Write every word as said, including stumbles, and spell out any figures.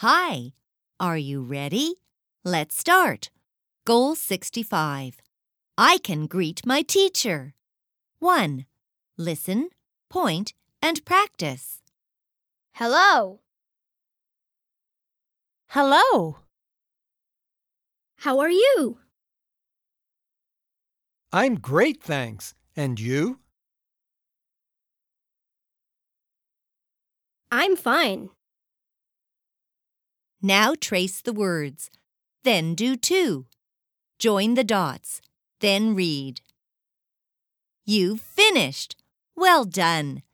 Hi, are you ready? Let's start. Goal sixty-five. I can greet my teacher. one. Listen, point, and practice. Hello. Hello. How are you? I'm great, thanks. And you? I'm fine. Now trace the words. Then do two. Join the dots. Then read. You've finished. Well done.